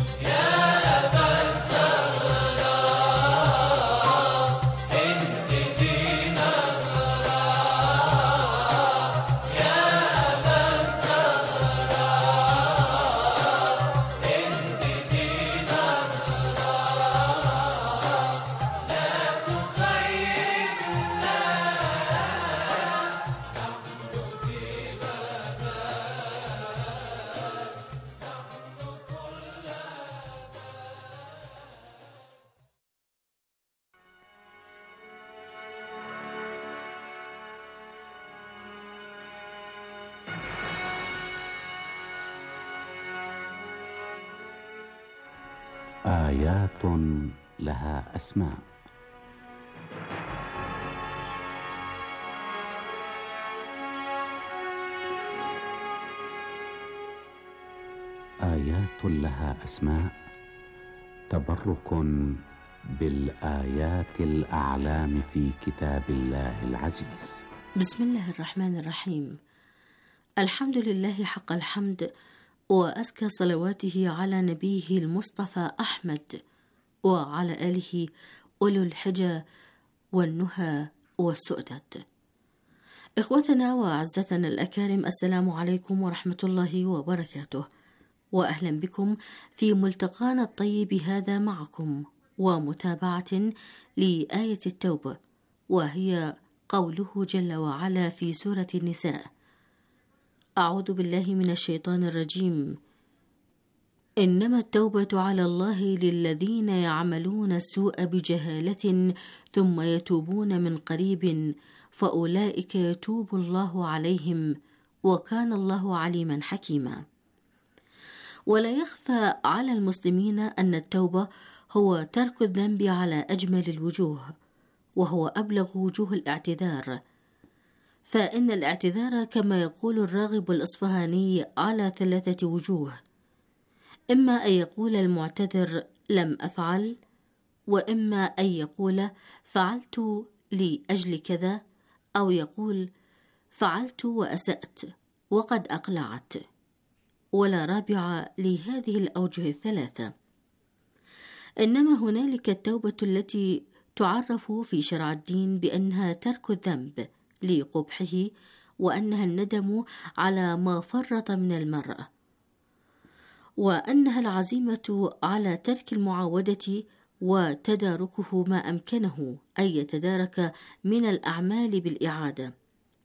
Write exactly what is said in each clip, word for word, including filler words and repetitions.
آيات لها أسماء. آيات لها أسماء تبرك بالآيات الأعلام في كتاب الله العزيز. بسم الله الرحمن الرحيم. الحمد لله حق الحمد، وأزكى صلواته على نبيه المصطفى أحمد وعلى آله أولو الحجى والنهى والسؤدد. إخوتنا وأعزتنا الأكارم، السلام عليكم ورحمة الله وبركاته، وأهلا بكم في ملتقانا الطيب هذا معكم ومتابعة لآية التوبة، وهي قوله جل وعلا في سورة النساء: أعوذ بالله من الشيطان الرجيم. إنما التوبة على الله للذين يعملون السوء بجهالة ثم يتوبون من قريب فأولئك يتوب الله عليهم وكان الله عليما حكيما. ولا يخفى على المسلمين أن التوبة هو ترك الذنب على أجمل الوجوه، وهو أبلغ وجوه الاعتذار، فإن الاعتذار كما يقول الراغب الإصفهاني على ثلاثة وجوه: إما أن يقول المعتذر لم أفعل، وإما أن يقول فعلت لأجل كذا، أو يقول فعلت وأسأت وقد أقلعت، ولا رابع لهذه الأوجه الثلاثة. إنما هنالك التوبة التي تعرف في شرع الدين بأنها ترك الذنب لقبحه، وأنها الندم على ما فرط من المرء، وأنها العزيمة على ترك المعاودة وتداركه ما أمكنه أن يتدارك من الأعمال بالإعادة.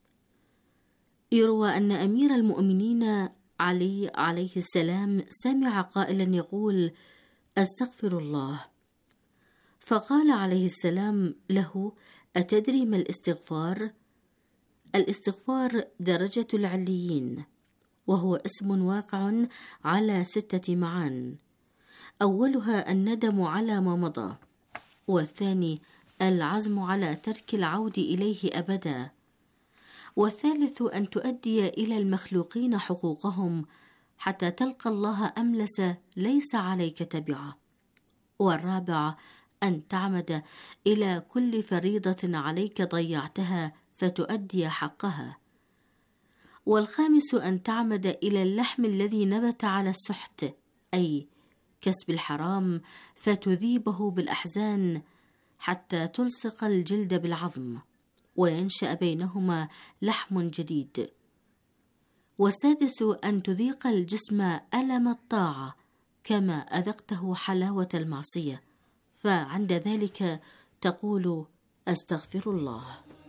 يروى أن أمير المؤمنين علي عليه السلام سمع قائلا يقول: أستغفر الله، فقال عليه السلام له: أتدري ما الاستغفار؟ الاستغفار درجة العليين، وهو اسم واقع على ستة معان: أولها الندم على ما مضى، والثاني العزم على ترك العود إليه أبدا، والثالث أن تؤدي إلى المخلوقين حقوقهم حتى تلقى الله أملس ليس عليك تبعة، والرابع أن تعمد إلى كل فريضة عليك ضيعتها فتؤدي حقها، والخامس أن تعمد إلى اللحم الذي نبت على السحت، أي كسب الحرام، فتذيبه بالأحزان حتى تلصق الجلد بالعظم وينشأ بينهما لحم جديد، والسادس أن تذيق الجسم ألم الطاعة كما أذقته حلاوة المعصية، فعند ذلك تقول: أستغفر الله.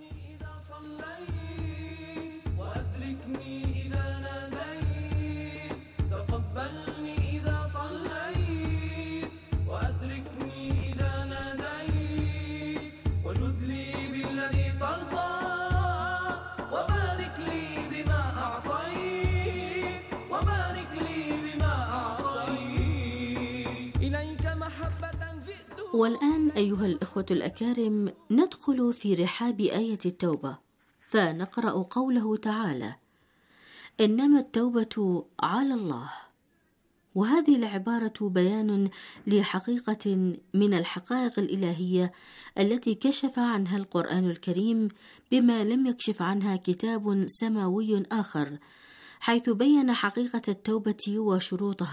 والآن أيها الإخوة الأكارم، ندخل في رحاب آية التوبة، فنقرأ قوله تعالى: إنما التوبة على الله. وهذه العبارة بيان لحقيقة من الحقائق الإلهية التي كشف عنها القرآن الكريم بما لم يكشف عنها كتاب سماوي آخر، حيث بين حقيقة التوبة وشروطها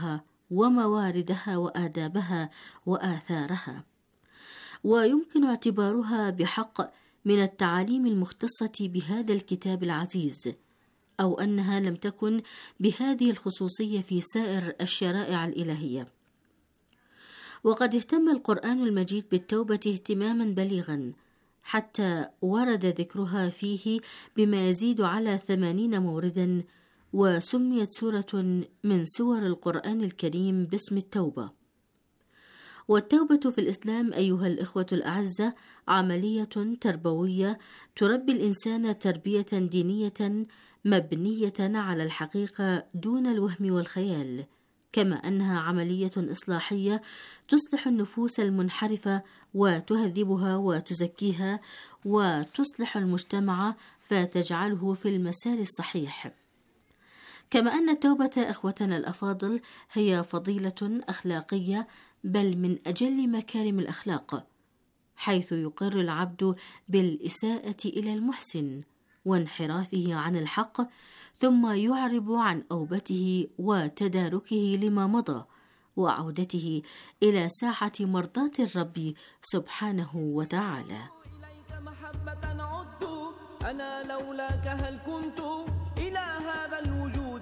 ومواردها وآدابها وآثارها، ويمكن اعتبارها بحق من التعاليم المختصة بهذا الكتاب العزيز، أو أنها لم تكن بهذه الخصوصية في سائر الشرائع الإلهية. وقد اهتم القرآن المجيد بالتوبة اهتماما بليغا، حتى ورد ذكرها فيه بما يزيد على ثمانين موردا، وسميت سورة من سور القرآن الكريم باسم التوبة. والتوبة في الإسلام أيها الإخوة الأعزة عملية تربوية تربي الإنسان تربية دينية مبنية على الحقيقة دون الوهم والخيال، كما أنها عملية إصلاحية تصلح النفوس المنحرفة وتهذبها وتزكيها، وتصلح المجتمع فتجعله في المسار الصحيح. كما أن التوبة إخوتنا الأفاضل هي فضيلة أخلاقية، بل من أجل مكارم الأخلاق، حيث يقر العبد بالإساءة إلى المحسن وانحرافه عن الحق، ثم يعرب عن أوبته وتداركه لما مضى، وعودته إلى ساحة مرضاة الرب سبحانه وتعالى. إليك محبة عدت أنا لولاك هل كنت إلى هذا الوجود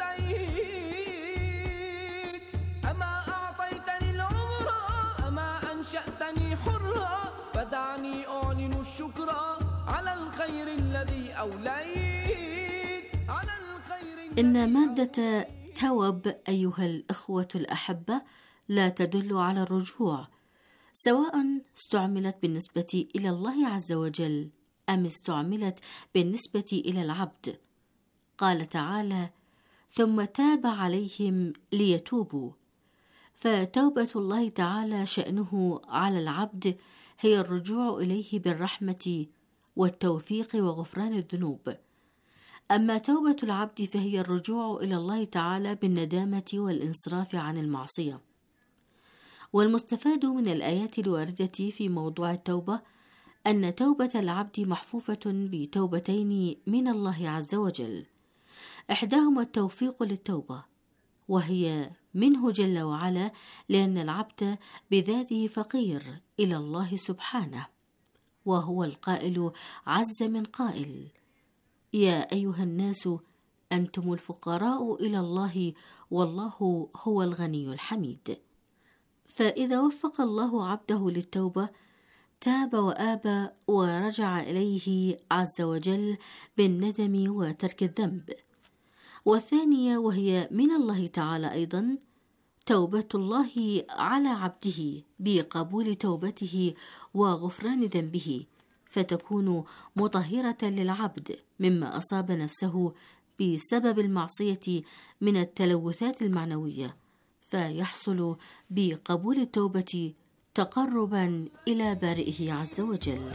أتيت، أما أعطيتني العمر أما أنشأتني حرا، فدعني أعلن الشكر على الخير الذي أوليت، على الخير. إن مادة توب أيها الإخوة الأحبة لا تدل على الرجوع، سواء استعملت بالنسبة إلى الله عز وجل أم استعملت بالنسبة إلى العبد. قال تعالى: ثم تاب عليهم ليتوبوا، فتوبة الله تعالى شأنه على العبد هي الرجوع إليه بالرحمة والتوفيق وغفران الذنوب. أما توبة العبد فهي الرجوع إلى الله تعالى بالندامة والانصراف عن المعصية. والمستفاد من الآيات الواردة في موضوع التوبة أن توبة العبد محفوفة بتوبتين من الله عز وجل، إحداهما التوفيق للتوبة، وهي منه جل وعلا، لأن العبد بذاته فقير إلى الله سبحانه، وهو القائل عز من قائل: يا أيها الناس أنتم الفقراء إلى الله والله هو الغني الحميد. فإذا وفق الله عبده للتوبة تاب وآب ورجع إليه عز وجل بالندم وترك الذنب. والثانية وهي من الله تعالى أيضا توبة الله على عبده بقبول توبته وغفران ذنبه، فتكون مطهرة للعبد مما أصاب نفسه بسبب المعصية من التلوثات المعنوية، فيحصل بقبول التوبة تقربا إلى بارئه عز وجل.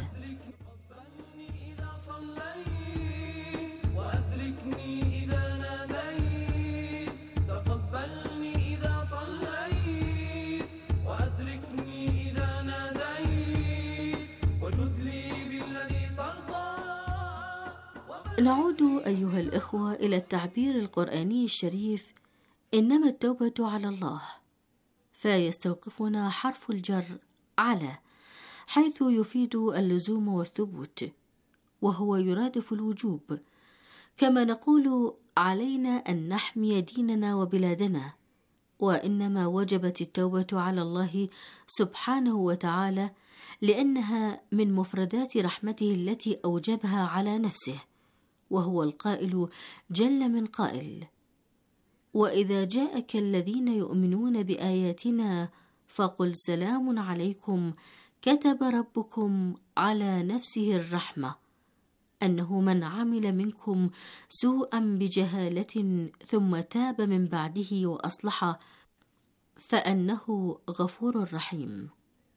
نعود أيها الإخوة إلى التعبير القرآني الشريف: إنما التوبة على الله، فيستوقفنا حرف الجر على، حيث يفيد اللزوم والثبوت، وهو يرادف الوجوب. كما نقول علينا أن نحمي ديننا وبلادنا، وإنما وجبت التوبة على الله سبحانه وتعالى لأنها من مفردات رحمته التي أوجبها على نفسه، وهو القائل جل من قائل: وإذا جاءك الذين يؤمنون بآياتنا فقل سلام عليكم كتب ربكم على نفسه الرحمة أنه من عمل منكم سوءا بجهالة ثم تاب من بعده وأصلح فأنه غفور رحيم.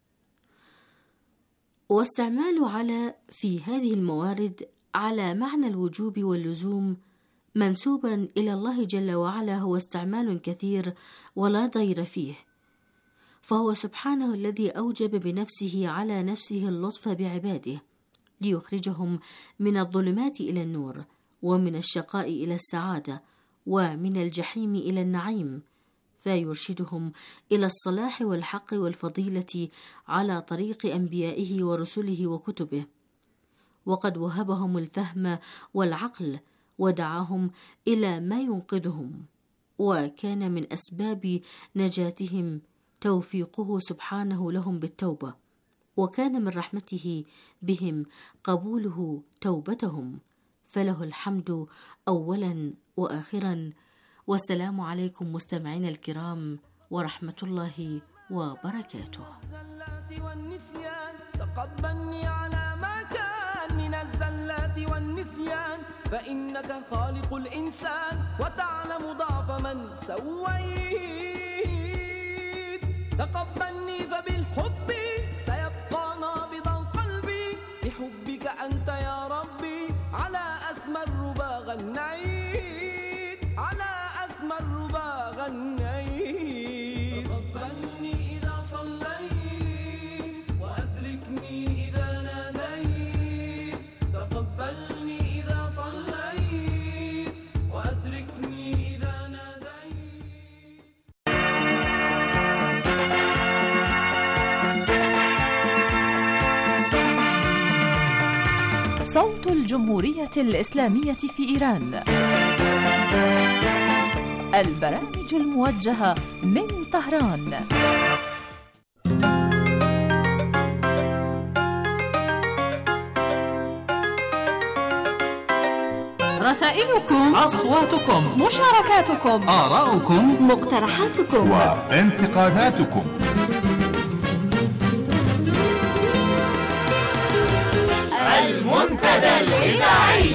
واستعمال على في هذه الموارد على معنى الوجوب واللزوم منسوبا إلى الله جل وعلا هو استعمال كثير ولا ضير فيه، فهو سبحانه الذي أوجب بنفسه على نفسه اللطف بعباده ليخرجهم من الظلمات إلى النور، ومن الشقاء إلى السعادة، ومن الجحيم إلى النعيم، فيرشدهم إلى الصلاح والحق والفضيلة على طريق أنبيائه ورسله وكتبه، وقد وهبهم الفهم والعقل ودعاهم إلى ما ينقذهم، وكان من أسباب نجاتهم توفيقه سبحانه لهم بالتوبة، وكان من رحمته بهم قبوله توبتهم، فله الحمد أولا وآخرا. والسلام عليكم مستمعين الكرام ورحمة الله وبركاته. تقبلني على ما كان من الزلات والنسيان، فإنك خالق الإنسان وتعلم ضعف من سويت. تقبلني فبالحب سيبقى نابضا قلبي، بحبك أنت يا ربي على أسمى الربا غنيت، على أسمى الربا غنيت. تقبلني إذا صليت وأدركني إذا ناديت، تقبلني إذا صليت وأدركني إذا ناديت. صوت الجمهورية الإسلامية في إيران، البرامج الموجهة من طهران. رسائلكم، أصواتكم، مشاركاتكم، آراؤكم، مقترحاتكم وانتقاداتكم. المنتدى الإذاعي.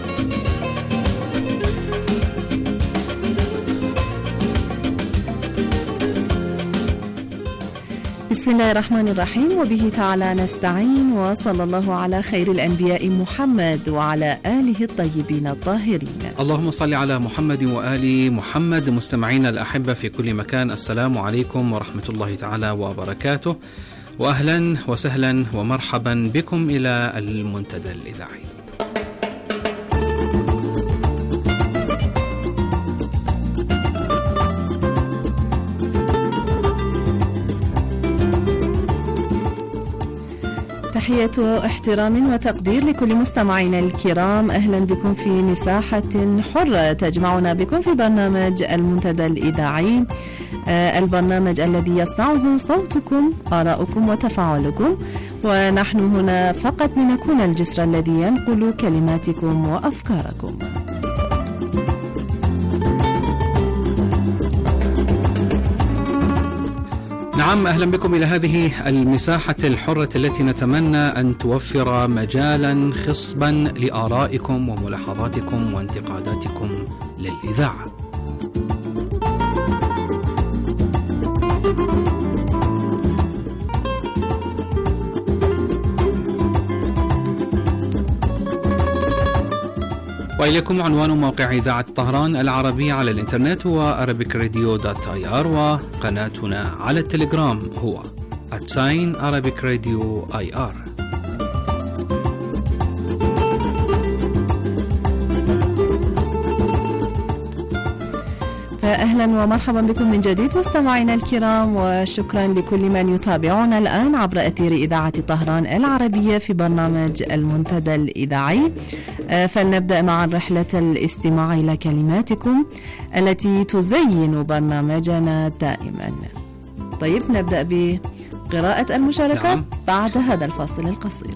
بسم الله الرحمن الرحيم، وبه تعالى نستعين، وصلى الله على خير الأنبياء محمد وعلى آله الطيبين الطاهرين. اللهم صل على محمد وآل محمد. مستمعينا الأحبة في كل مكان، السلام عليكم ورحمة الله تعالى وبركاته، وأهلا وسهلا ومرحبا بكم إلى المنتدى الإذاعي. تحية احترام وتقدير لكل مستمعينا الكرام، أهلا بكم في مساحة حرة تجمعنا بكم في برنامج المنتدى الإذاعي، آه البرنامج الذي يصنعه صوتكم، آراؤكم وتفاعلكم، ونحن هنا فقط لنكون الجسر الذي ينقل كلماتكم وأفكاركم. نعم، أهلا بكم إلى هذه المساحة الحرة التي نتمنى أن توفر مجالا خصبا لآرائكم وملاحظاتكم وانتقاداتكم للإذاعة. وإليكم عنوان موقع إذاعة طهران العربية على الإنترنت هو arabic radio dot i r، وقناتنا على التليجرام هو at sign arabic radio i r. أهلا ومرحبا بكم من جديد مستمعينا الكرام، وشكرا لكل من يتابعنا الآن عبر أثير إذاعة طهران العربية في برنامج المنتدى الإذاعي. فلنبدأ مع رحلة الاستماع إلى كلماتكم التي تزين برنامجنا دائما. طيب، نبدأ بقراءة المشاركات. نعم. بعد هذا الفاصل القصير.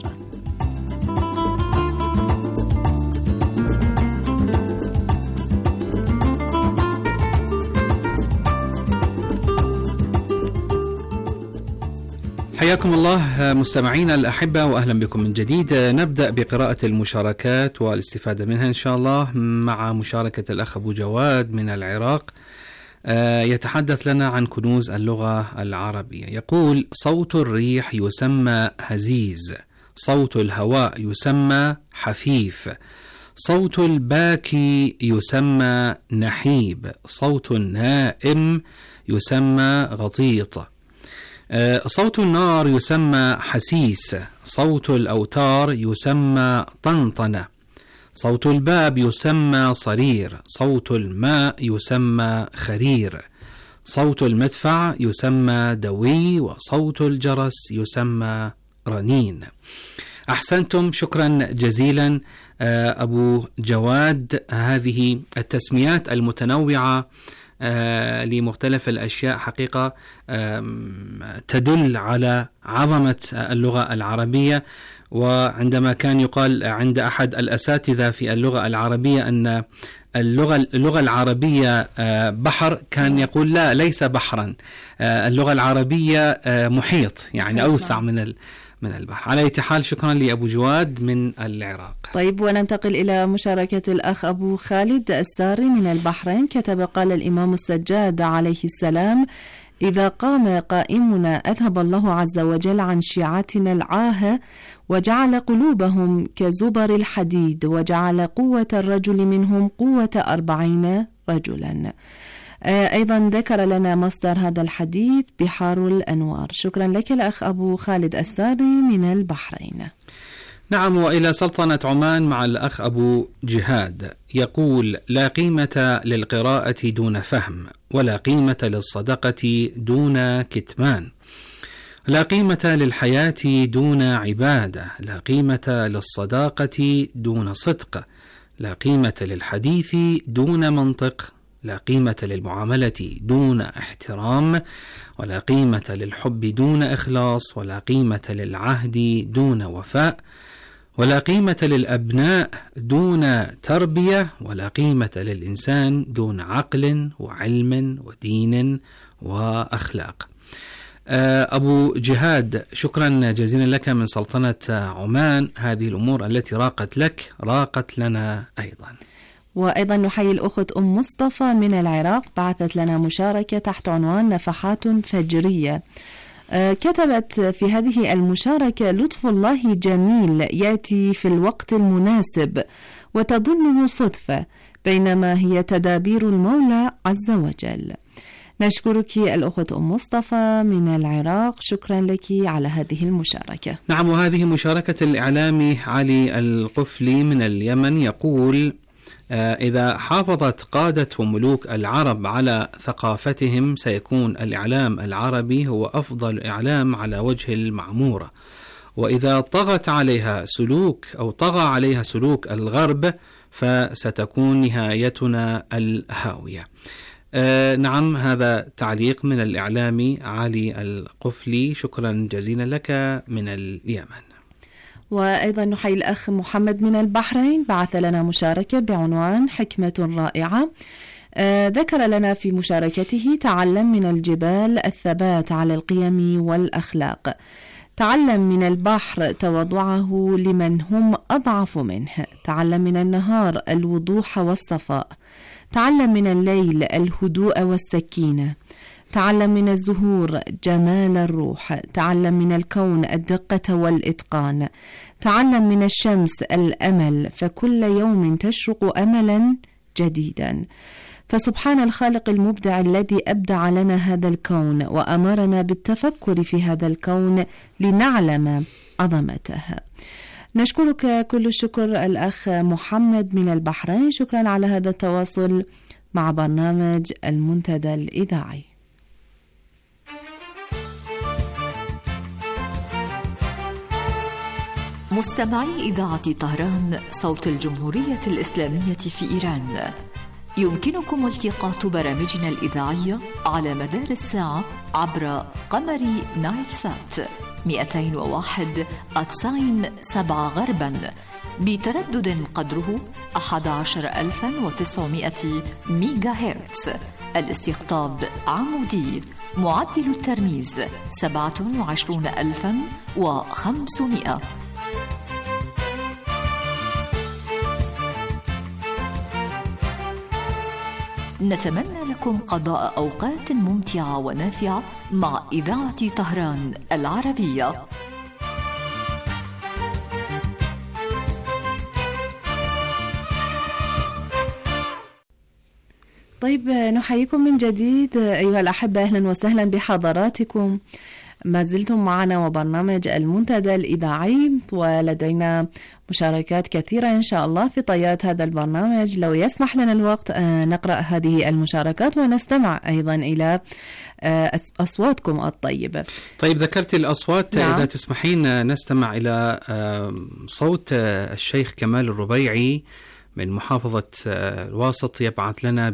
حياكم الله مستمعينا الأحبة، وأهلا بكم من جديد. نبدأ بقراءة المشاركات والاستفادة منها إن شاء الله، مع مشاركة الأخ أبو جواد من العراق، يتحدث لنا عن كنوز اللغة العربية. يقول: صوت الريح يسمى هزيز، صوت الهواء يسمى حفيف، صوت الباكي يسمى نحيب، صوت النائم يسمى غطيط، صوت النار يسمى حسيس، صوت الأوتار يسمى طنطنة، صوت الباب يسمى صرير، صوت الماء يسمى خرير، صوت المدفع يسمى دوي، وصوت الجرس يسمى رنين. أحسنتم، شكرا جزيلا أبو جواد. هذه التسميات المتنوعة لمختلف الأشياء حقيقة تدل على عظمة اللغة العربية. وعندما كان يقال عند أحد الأساتذة في اللغة العربية أن اللغة اللغة العربية بحر، كان يقول لا، ليس بحرا، اللغة العربية محيط، يعني أوسع من من البحر. على أي حال، شكرا لأبو جواد من العراق. طيب، وننتقل إلى مشاركة الأخ أبو خالد الساري من البحرين. كتب: قال الإمام السجاد عليه السلام: إذا قام قائمنا أذهب الله عز وجل عن شيعتنا العاهة وجعل قلوبهم كزبر الحديد، وجعل قوة الرجل منهم قوة أربعين رجلا. أيضا ذكر لنا مصدر هذا الحديث بحار الأنوار. شكرا لك الأخ أبو خالد الساري من البحرين. نعم، وإلى سلطنة عمان مع الأخ أبو جهاد. يقول: لا قيمة للقراءة دون فهم، ولا قيمة للصدقة دون كتمان، لا قيمة للحياة دون عبادة، لا قيمة للصداقة دون صدق، لا قيمة للحديث دون منطق، لا قيمة للمعاملة دون احترام، ولا قيمة للحب دون إخلاص، ولا قيمة للعهد دون وفاء، ولا قيمة للأبناء دون تربية، ولا قيمة للإنسان دون عقل وعلم ودين وأخلاق. أبو جهاد، شكرا جزيلا لك من سلطنة عمان. هذه الأمور التي راقت لك راقت لنا أيضا. وأيضا نحيي الأخت أم مصطفى من العراق، بعثت لنا مشاركة تحت عنوان نفحات فجرية. كتبت في هذه المشاركة: لطف الله جميل يأتي في الوقت المناسب وتظنه صدفة، بينما هي تدابير المولى عز وجل. نشكرك الأخت أم مصطفى من العراق، شكرا لك على هذه المشاركة. نعم، وهذه مشاركة الإعلامي علي القفلي من اليمن. يقول: إذا حافظت قادة وملوك العرب على ثقافتهم سيكون الإعلام العربي هو أفضل إعلام على وجه المعمورة، وإذا طغت عليها سلوك أو طغى عليها سلوك الغرب فستكون نهايتنا الهاوية. آه نعم، هذا تعليق من الإعلامي علي القفلي، شكرا جزيلا لك من اليمن. وأيضا نحيي الأخ محمد من البحرين، بعث لنا مشاركة بعنوان حكمة رائعة. آه ذكر لنا في مشاركته: تعلم من الجبال الثبات على القيم والأخلاق، تعلم من البحر تواضعه لمن هم أضعف منه، تعلم من النهار الوضوح والصفاء، تعلم من الليل الهدوء والسكينة، تعلم من الزهور جمال الروح، تعلم من الكون الدقة والإتقان، تعلم من الشمس الأمل، فكل يوم تشرق أملا جديدا. فسبحان الخالق المبدع الذي أبدع لنا هذا الكون وأمرنا بالتفكر في هذا الكون لنعلم عظمته. نشكرك كل الشكر الأخ محمد من البحرين، شكرا على هذا التواصل مع برنامج المنتدى الإذاعي. مستمعي إذاعة طهران صوت الجمهورية الإسلامية في إيران، يمكنكم التقاط برامجنا الإذاعية على مدار الساعة عبر قمر نايل سات مئتين وواحد تسعين سبعة غربا بتردد قدره أحد عشر ألفا وتسعمائة ميجا هرتز. الاستقطاب عمودي، معدل الترميز سبعة وعشرون ألفا وخمسمائة. نتمنى لكم قضاء أوقات ممتعة ونافعة مع إذاعة طهران العربية. طيب، نحييكم من جديد أيها الأحبة، أهلا وسهلا بحضراتكم. ما زلتم معنا وبرنامج المنتدى الإذاعي، ولدينا مشاركات كثيرة إن شاء الله في طيات هذا البرنامج. لو يسمح لنا الوقت نقرأ هذه المشاركات ونستمع أيضا إلى أصواتكم الطيبة. طيب، ذكرت الأصوات. نعم. إذا تسمحين نستمع إلى صوت الشيخ كمال الربيعي من محافظة الواسط، يبعث لنا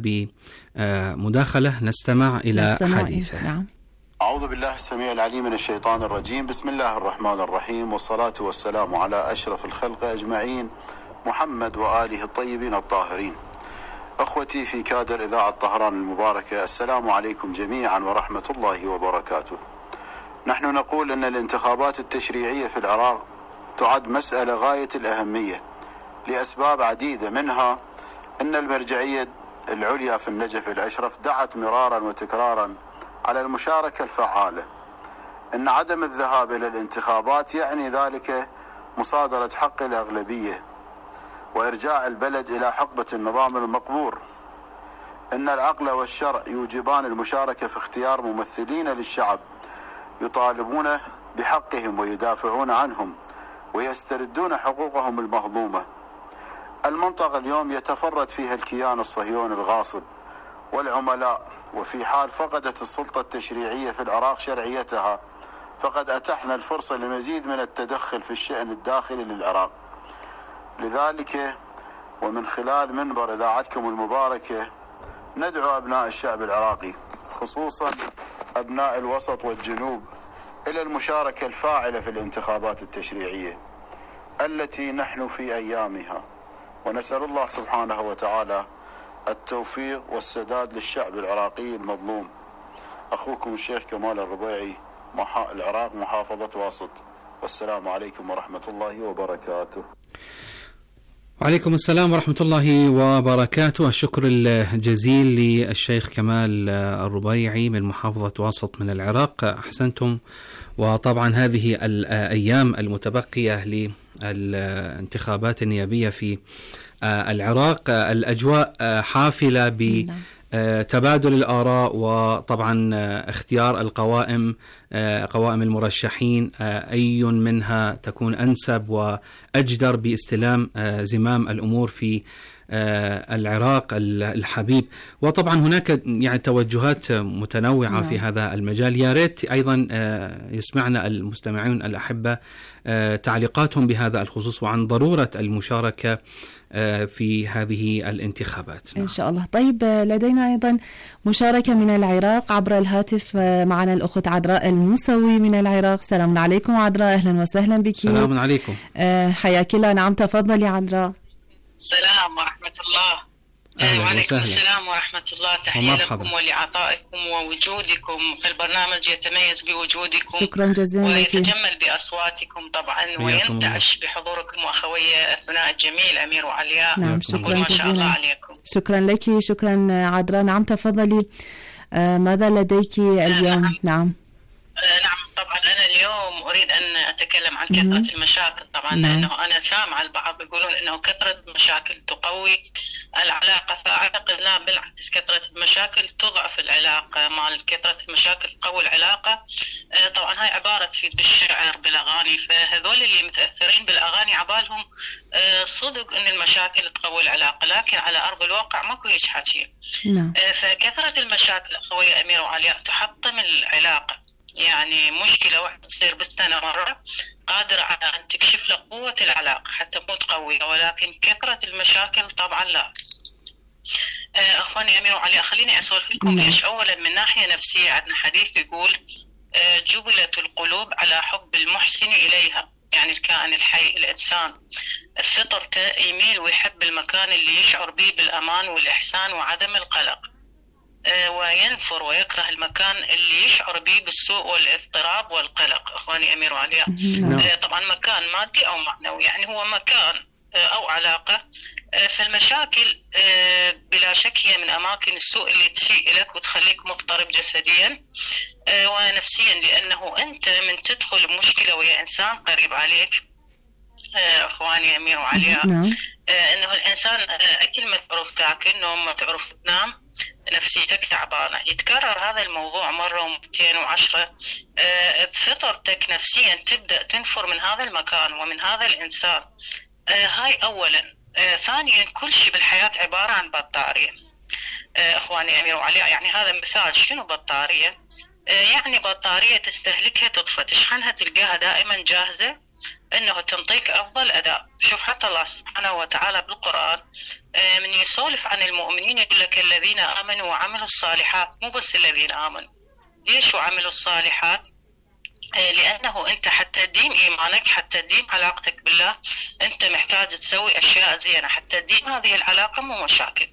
بمداخلة نستمع إلى نستمع حديثه. نعم. أعوذ بالله السميع العليم من الشيطان الرجيم. بسم الله الرحمن الرحيم، والصلاة والسلام على أشرف الخلق أجمعين، محمد وآله الطيبين الطاهرين. أخوتي في كادر إذاعة طهران المباركة، السلام عليكم جميعا ورحمة الله وبركاته. نحن نقول أن الانتخابات التشريعية في العراق تعد مسألة غاية الأهمية لأسباب عديدة، منها أن المرجعية العليا في النجف الأشرف دعت مرارا وتكرارا على المشاركة الفعالة. أن عدم الذهاب إلى الانتخابات يعني ذلك مصادرة حق الأغلبية وإرجاع البلد إلى حقبة النظام المقبور. أن العقل والشرع يوجبان المشاركة في اختيار ممثلين للشعب يطالبون بحقهم ويدافعون عنهم ويستردون حقوقهم المهضومة. المنطقة اليوم يتفرد فيها الكيان الصهيوني الغاصب والعملاء، وفي حال فقدت السلطة التشريعية في العراق شرعيتها فقد أتحنا الفرصة لمزيد من التدخل في الشأن الداخلي للعراق. لذلك ومن خلال منبر إذاعتكم المباركة ندعو أبناء الشعب العراقي، خصوصا أبناء الوسط والجنوب، إلى المشاركة الفاعلة في الانتخابات التشريعية التي نحن في أيامها، ونسأل الله سبحانه وتعالى التوفيق والسداد للشعب العراقي المظلوم. أخوكم الشيخ كمال الربيعي، العراق، محافظة واسط، والسلام عليكم ورحمة الله وبركاته. وعليكم السلام ورحمة الله وبركاته. الشكر الجزيل للشيخ كمال الربيعي من محافظة واسط من العراق. أحسنتم. وطبعا هذه الأيام المتبقية للانتخابات النيابية في العراق الأجواء حافلة بتبادل الآراء، وطبعا اختيار القوائم، قوائم المرشحين أي منها تكون أنسب وأجدر باستلام زمام الأمور في العراق الحبيب. وطبعا هناك يعني توجهات متنوعة في هذا المجال. يا ريت أيضا يسمعنا المستمعون الأحبة تعليقاتهم بهذا الخصوص وعن ضرورة المشاركة في هذه الانتخابات. إن شاء الله. طيب، لدينا أيضا مشاركة من العراق عبر الهاتف. معنا الأخت عذراء الموسوي من العراق. سلام عليكم عذراء، أهلا وسهلا بك. سلام عليكم. حياك الله. نعم، تفضلي عذراء. السلام ورحمة الله. وعليكم السلام ورحمة الله. تحية لكم ولعطائكم ووجودكم في البرنامج، يتميز بوجودكم. شكرا جزيلا لك. ويتجمل بأصواتكم طبعا، وينتعش بحضوركم وأخوية أثناء الجميل أمير وعلياء. نعم، شكرا ما جزيلا. شاء الله عليكم. شكرا لك. شكرا عذراء. نعم، تفضلي. آه ماذا لديك اليوم؟ نعم. نعم. آه نعم، طبعا أنا اليوم أريد أن أتكلم عن كثرة المشاكل طبعا. نعم. لأنه أنا سامع البعض يقولون أنه كثرة المشاكل تقوي العلاقة، فأعتقد لا، بالعكس، كثرة المشاكل تضعف العلاقة. مع كثرة المشاكل تقوي العلاقة. آه طبعا هاي عبارة تفيد بالشعر بالأغاني، فهذول اللي متأثرين بالأغاني عبالهم آه صدق أن المشاكل تقوي العلاقة، لكن على أرض الواقع ماكو هيش حكي. نعم. آه فكثرة المشاكل أخوية أمير وعلياء تحطم العلاقة. يعني مشكلة واحدة تصير بالسنة مرة قادرة على أن تكشف لك قوة العلاقة حتى مو قوية، ولكن كثرة المشاكل طبعا لا. أخواني أمير وعلياء، خليني أسولف لكم ليش. أولا من ناحية نفسية عندنا حديث يقول جبلت القلوب على حب المحسن إليها، يعني الكائن الحي الإنسان فطرته يميل ويحب المكان اللي يشعر به بالأمان والإحسان وعدم القلق، وينفر ويكره المكان اللي يشعر به بالسوء والاضطراب والقلق. أخواني أمير وعلياء، طبعا مكان مادي أو معنوي، يعني هو مكان أو علاقة. فالمشاكل بلا شك هي من أماكن السوء اللي تسيء لك وتخليك مضطرب جسديا ونفسيا، لأنه أنت من تدخل بمشكلة ويا إنسان قريب عليك أخواني أمير وعلياء، أنه الإنسان أكل ما تعرف تاكل، نوم ما تعرف تنام، نفسيتك تعبانة، يتكرر هذا الموضوع مرة ومئتين وعشرة، بفطرتك نفسيا تبدأ تنفر من هذا المكان ومن هذا الإنسان. هاي أولا. ثانيا، كل شيء بالحياة عبارة عن بطارية. أخواني أمير وعلياء، يعني هذا مثال. شنو بطارية؟ يعني بطارية تستهلكها تطفى، تشحنها تلقاها دائما جاهزة أنه تنطيك أفضل أداء. شوف حتى الله سبحانه وتعالى بالقرآن من يسولف عن المؤمنين يقول لك الذين آمنوا وعملوا الصالحات، مو بس الذين آمنوا. ليش وعملوا الصالحات؟ لأنه أنت حتى تديم إيمانك، حتى تديم علاقتك بالله، أنت محتاج تسوي أشياء زينة حتى تديم هذه العلاقة، مو مشاكل.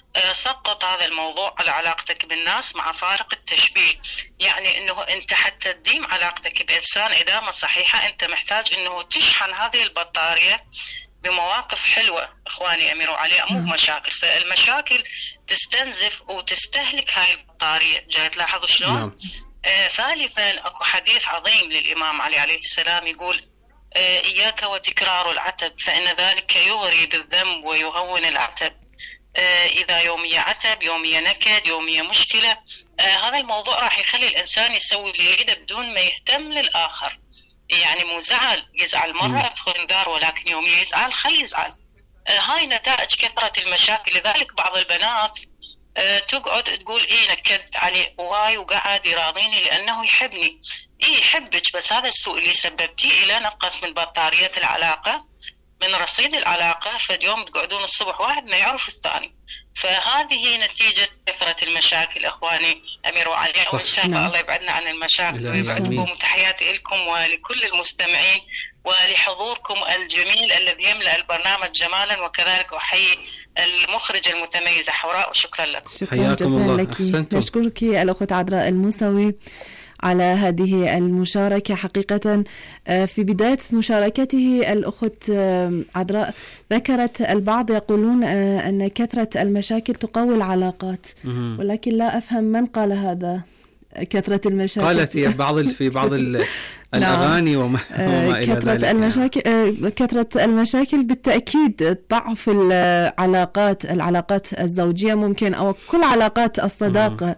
سقط هذا الموضوع على علاقتك بالناس مع فارق التشبيه. يعني أنه أنت حتى تديم علاقتك بإنسان إدامة صحيحة أنت محتاج أنه تشحن هذه البطارية بمواقف حلوة. إخواني أمير وعلياء، مو مشاكل. فالمشاكل تستنزف وتستهلك هاي البطارية. جاي تلاحظوا شلون؟ آه ثالثا، أكو حديث عظيم للإمام علي عليه السلام يقول آه إياك وتكرار العتب فإن ذلك يغري بالذنب ويهون العتب. آه إذا يومية عتب، يومية نكد، يومية مشكلة، آه هذا الموضوع راح يخلي الإنسان يسوي اللي يريده بدون ما يهتم للآخر. يعني مو زعل، يزعل مرة ادخل انذار، ولكن يومية يزعل خلي يزعل. آه هاي نتائج كثرة المشاكل. لذلك بعض البنات آه تقعد تقول إيه نكدت عليه وهاي وقعد يراضيني لأنه يحبني. إيه يحبك، بس هذا السوء اللي سببتيه إلى نقص من بطارية العلاقة، من رصيد العلاقة. فاليوم تقعدون الصبح واحد ما يعرف الثاني. فهذه نتيجة كثرة المشاكل إخواني أمير وعلياء، وإن شاء الله الله يبعدنا عن المشاكل ويبعدكم. وتحياتي لكم ولكل المستمعين ولحضوركم الجميل الذي يملأ البرنامج جمالا، وكذلك أحيي المخرجة المتميزة حوراء، وشكرا لكم. شكرا جزيلا لك. نشكرك الأخت عذراء الموسوي على هذه المشاركة. حقيقة في بداية مشاركته الأخت عذراء ذكرت البعض يقولون أن كثرة المشاكل تقوي العلاقات، ولكن لا أفهم من قال هذا. كثرة المشاكل قالت هي بعض في بعض الأغاني وما, وما إلى كثرة ذلك. المشاكل يعني. كثرة المشاكل بالتأكيد ضعف العلاقات العلاقات الزوجية ممكن، أو كل علاقات الصداقة.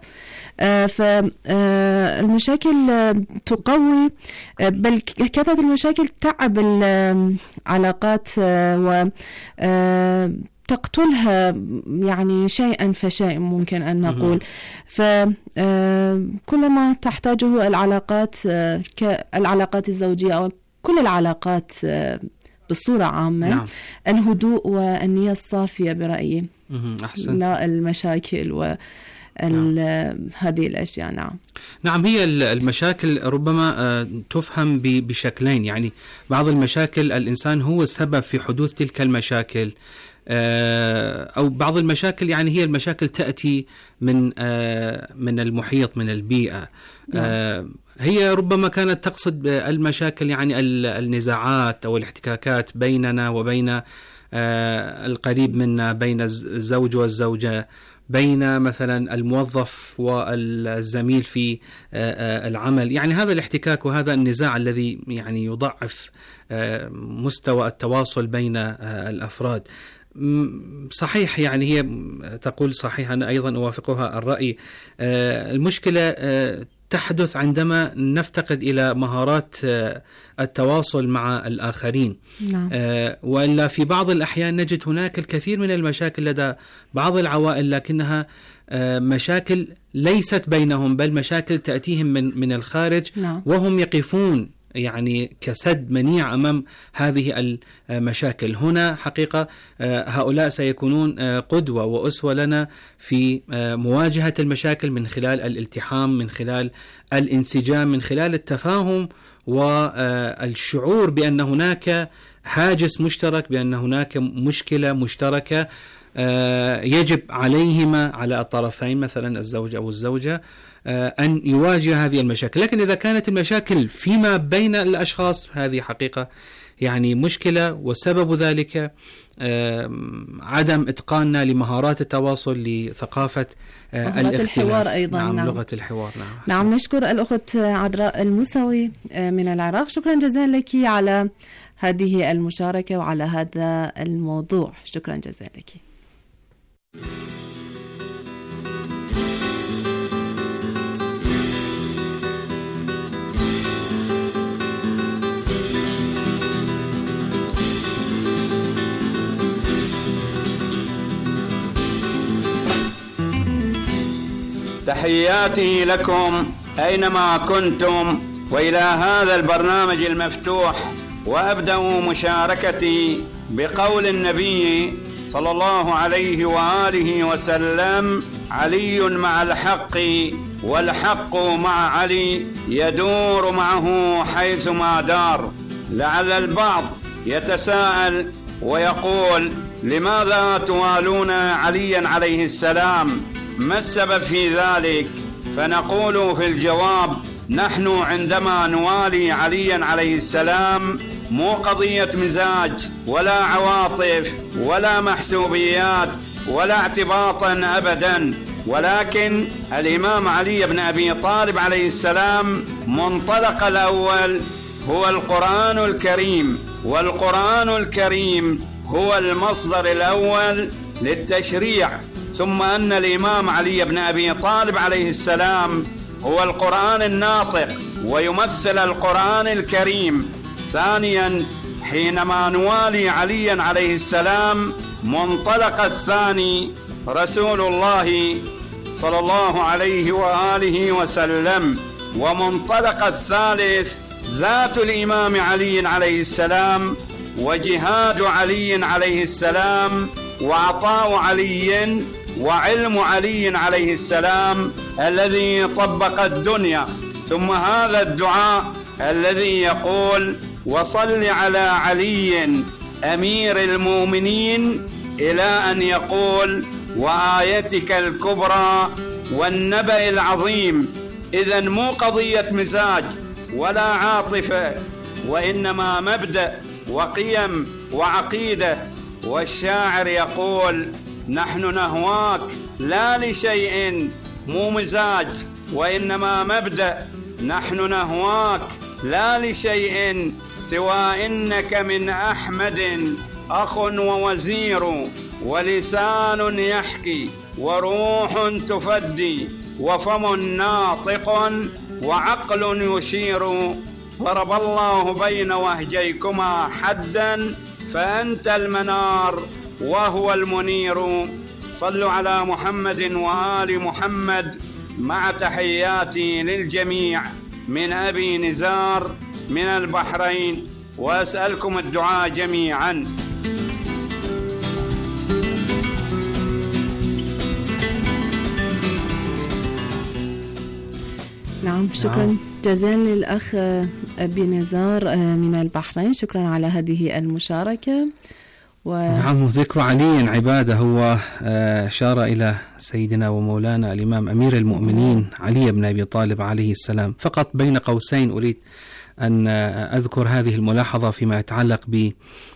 فالمشاكل تقوي، بل كثرة المشاكل تعب العلاقات وتقتلها يعني شيئا فشيء ممكن أن نقول. فكلما تحتاجه العلاقات كالعلاقات الزوجية أو كل العلاقات بصورة عامة، نعم. الهدوء والنية الصافية برأيي، أحسن. لا المشاكل و نعم. هذه الأشياء. نعم نعم هي المشاكل ربما تفهم بشكلين. يعني بعض المشاكل الإنسان هو السبب في حدوث تلك المشاكل، أو بعض المشاكل يعني هي المشاكل تأتي من من المحيط، من البيئة. نعم. هي ربما كانت تقصد المشاكل يعني النزاعات أو الاحتكاكات بيننا وبين القريب منا، بين الزوج والزوجة، بين مثلا الموظف والزميل في العمل. يعني هذا الاحتكاك وهذا النزاع الذي يعني يضعف مستوى التواصل بين الأفراد. صحيح، يعني هي تقول صحيح، أنا أيضا أوافقها الرأي. المشكلة تحدث عندما نفتقد إلى مهارات التواصل مع الآخرين. نعم. وإلا في بعض الأحيان نجد هناك الكثير من المشاكل لدى بعض العوائل، لكنها مشاكل ليست بينهم، بل مشاكل تأتيهم من من الخارج. نعم. وهم يقفون يعني كسد منيع أمام هذه المشاكل. هنا حقيقة هؤلاء سيكونون قدوة وأسوة لنا في مواجهة المشاكل من خلال الالتحام، من خلال الانسجام، من خلال التفاهم والشعور بأن هناك حاجز مشترك، بأن هناك مشكلة مشتركة يجب عليهما، على الطرفين مثلا الزوج أو الزوجة، أن يواجه هذه المشاكل. لكن إذا كانت المشاكل فيما بين الأشخاص، هذه حقيقة يعني مشكلة، وسبب ذلك عدم إتقاننا لمهارات التواصل، لثقافة الحوار أيضا. نعم. نعم. لغة الحوار. نعم. نعم. نشكر الأخت عذراء الموسوي من العراق. شكرا جزيلا لك على هذه المشاركة وعلى هذا الموضوع. شكرا جزيلا لك. تحياتي لكم أينما كنتم وإلى هذا البرنامج المفتوح، وأبدأ مشاركتي بقول النبي صلى الله عليه وآله وسلم: علي مع الحق والحق مع علي يدور معه حيثما دار. لعل البعض يتساءل ويقول: لماذا توالون عليا عليه السلام؟ ما السبب في ذلك؟ فنقول في الجواب: نحن عندما نوالي عليا عليه السلام مو قضية مزاج ولا عواطف ولا محسوبيات ولا اعتباطا أبدا، ولكن الإمام علي بن أبي طالب عليه السلام منطلق الأول هو القرآن الكريم، والقرآن الكريم هو المصدر الأول للتشريع، ثم أن الإمام علي بن أبي طالب عليه السلام هو القرآن الناطق ويمثل القرآن الكريم. ثانيا، حينما نوالي عليا عليه السلام منطلق الثاني رسول الله صلى الله عليه وآله وسلم، ومنطلق الثالث ذات الإمام علي عليه السلام وجهاد علي عليه السلام وعطاء علي وعلم علي عليه السلام الذي طبق الدنيا. ثم هذا الدعاء الذي يقول: وصل على علي أمير المؤمنين، إلى أن يقول: وآيتك الكبرى والنبأ العظيم. إذن مو قضية مزاج ولا عاطفة، وإنما مبدأ وقيم وعقيدة. والشاعر يقول: نحن نهواك لا لشيء، مو مزاج وإنما مبدأ. نحن نهواك لا لشيء سوى إنك من أحمد أخ ووزير، ولسان يحكي وروح تفدي وفم ناطق وعقل يشير. ضرب الله بين وهجيكما حدا، فأنت المنار وهو المنير. صلوا على محمد وآل محمد، مع تحياتي للجميع من أبي نزار من البحرين، وأسألكم الدعاء جميعا. نعم، شكرا جزيلا للأخ أبي نزار من البحرين، شكرا على هذه المشاركة. و... نعم، ذكر علي عبادة. هو أشار إلى سيدنا ومولانا الإمام أمير المؤمنين علي بن أبي طالب عليه السلام. فقط بين قوسين أريد أن أذكر هذه الملاحظة فيما يتعلق ب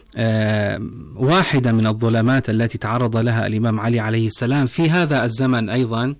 واحدة من الظلمات التي تعرض لها الإمام علي عليه السلام في هذا الزمن أيضا،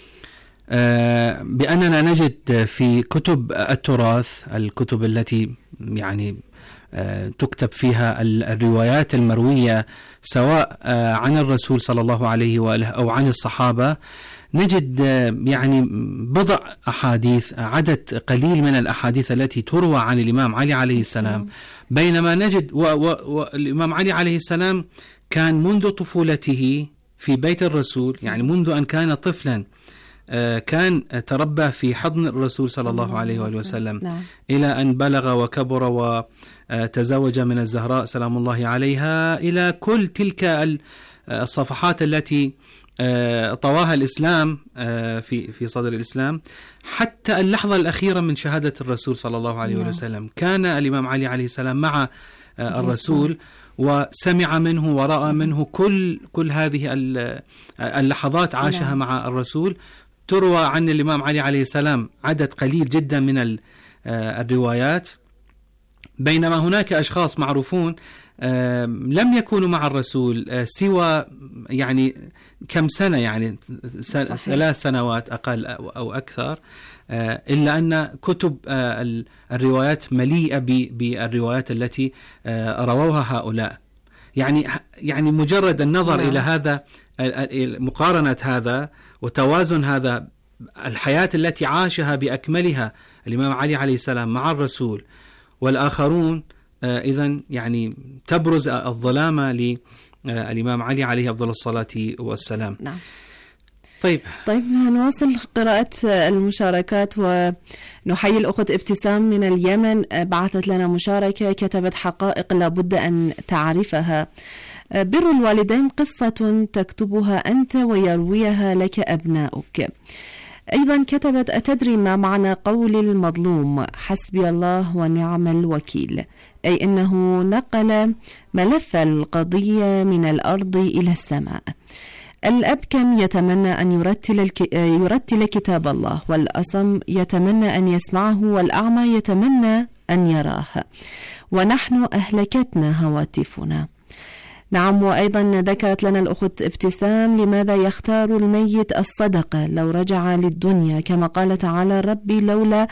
بأننا نجد في كتب التراث، الكتب التي يعني تكتب فيها الروايات المروية سواء عن الرسول صلى الله عليه وآله أو عن الصحابة، نجد يعني بضع أحاديث، عدد قليل من الأحاديث التي تروى عن الإمام علي عليه السلام، بينما نجد والإمام علي عليه السلام كان منذ طفولته في بيت الرسول، يعني منذ أن كان طفلا كان تربى في حضن الرسول صلى الله عليه وآله وسلم، نعم. إلى أن بلغ وكبر وتزوج من الزهراء سلام الله عليها، إلى كل تلك الصفحات التي طواها الإسلام في في صدر الإسلام، حتى اللحظة الأخيرة من شهادة الرسول صلى الله عليه وآله وسلم. كان الإمام علي عليه السلام مع الرسول وسمع منه ورأى منه كل كل هذه اللحظات عاشها مع الرسول. تروى عن الإمام علي عليه السلام عدد قليل جدا من الروايات، بينما هناك أشخاص معروفون لم يكونوا مع الرسول سوى يعني كم سنة، يعني ثلاث سنوات أقل أو أكثر، إلا أن كتب الروايات مليئة بالروايات التي رووها هؤلاء. يعني يعني مجرد النظر إلى هذا، مقارنة هذا وتوازن هذا، الحياة التي عاشها بأكملها الإمام علي عليه السلام مع الرسول والآخرون، إذن يعني تبرز الظلامة للإمام علي عليه أفضل الصلاة والسلام. نعم. طيب طيب نواصل قراءة المشاركات ونحيي الأخت ابتسام من اليمن، بعثت لنا مشاركة كتبت: حقائق لابد أن تعرفها. بر الوالدين قصة تكتبها أنت ويرويها لك أبناؤك. أيضا كتبت: أتدري ما معنى قول المظلوم حسبي الله ونعم الوكيل؟ أي أنه نقل ملف القضية من الأرض إلى السماء. الأب كم يتمنى أن يرتل, الك... يرتل كتاب الله، والأصم يتمنى أن يسمعه، والأعمى يتمنى أن يراه، ونحن أهلكتنا هواتفنا. نعم. وأيضا ذكرت لنا الأخت ابتسام: لماذا يختار الميت الصدقة لو رجع للدنيا؟ كما قال تعالى: ربي لولا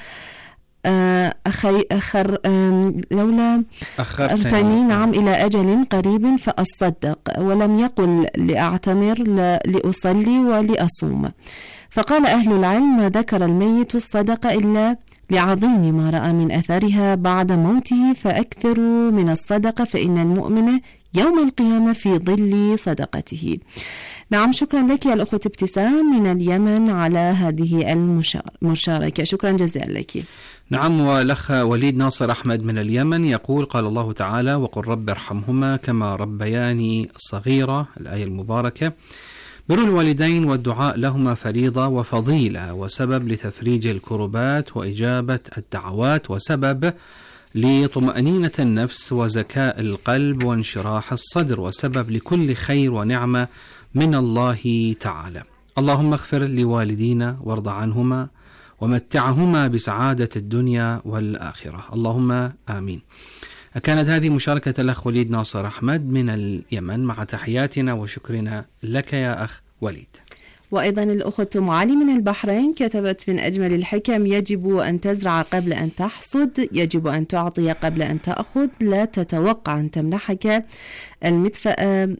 أخي أخر لولا أخرتني نعم إلى أجل قريب فأصدق، ولم يقل لأعتمر لأصلي ولأصوم. فقال أهل العلم: ما ذكر الميت الصدقة إلا لعظيم ما رأى من أثرها بعد موته، فأكثروا من الصدقة فإن المؤمن يوم القيامة في ظل صدقته. نعم، شكرا لك يا الأخوة ابتسام من اليمن على هذه المشاركة، شكرا جزيلا لك. نعم. والأخ وليد ناصر أحمد من اليمن يقول: قال الله تعالى: وقل رب ارحمهما كما ربياني صغيرة، الآية المباركة. بر الوالدين والدعاء لهما فريضة وفضيلة، وسبب لتفريج الكربات وإجابة الدعوات، وسبب لطمأنينة النفس وزكاء القلب وانشراح الصدر، وسبب لكل خير ونعمة من الله تعالى. اللهم اغفر لوالدينا وارض عنهما ومتعهما بسعادة الدنيا والآخرة، اللهم آمين. كانت هذه مشاركة الأخ وليد ناصر أحمد من اليمن، مع تحياتنا وشكرنا لك يا أخ وليد. وأيضا الأخت أم علي من البحرين كتبت: من أجمل الحكم: يجب أن تزرع قبل أن تحصد، يجب أن تعطي قبل أن تأخذ، لا تتوقع أن تمنحك المدفأة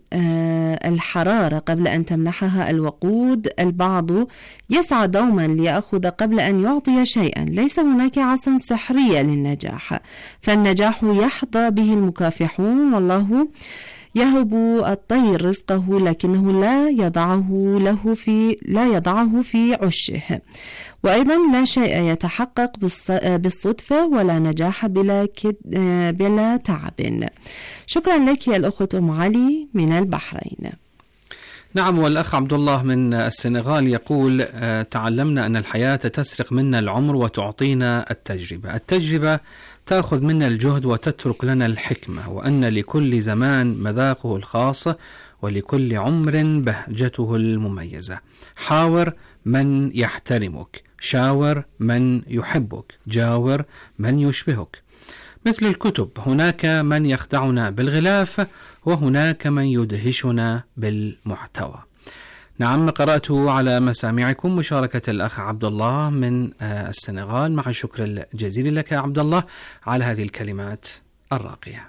الحرارة قبل أن تمنحها الوقود. البعض يسعى دوما ليأخذ قبل أن يعطي شيئا، ليس هناك عصا سحرية للنجاح، فالنجاح يحظى به المكافحون، والله يهب الطير رزقه لكنه لا يضعه له في لا يضعه في عشه. وأيضا لا شيء يتحقق بالصدفة، ولا نجاح بلا كد بلا تعب. شكرا لك يا الأخت أم علي من البحرين. نعم. والأخ عبد الله من السنغال يقول: تعلمنا أن الحياة تسرق منا العمر وتعطينا التجربة، التجربة تأخذ منا الجهد وتترك لنا الحكمة، وأن لكل زمان مذاقه الخاص ولكل عمر بهجته المميزة. حاور من يحترمك، شاور من يحبك، جاور من يشبهك. مثل الكتب، هناك من يخدعنا بالغلاف وهناك من يدهشنا بالمحتوى. نعم، قرأت على مسامعكم مشاركة الأخ عبد الله من السنغال، مع الشكر الجزيل لك يا عبد الله على هذه الكلمات الراقية.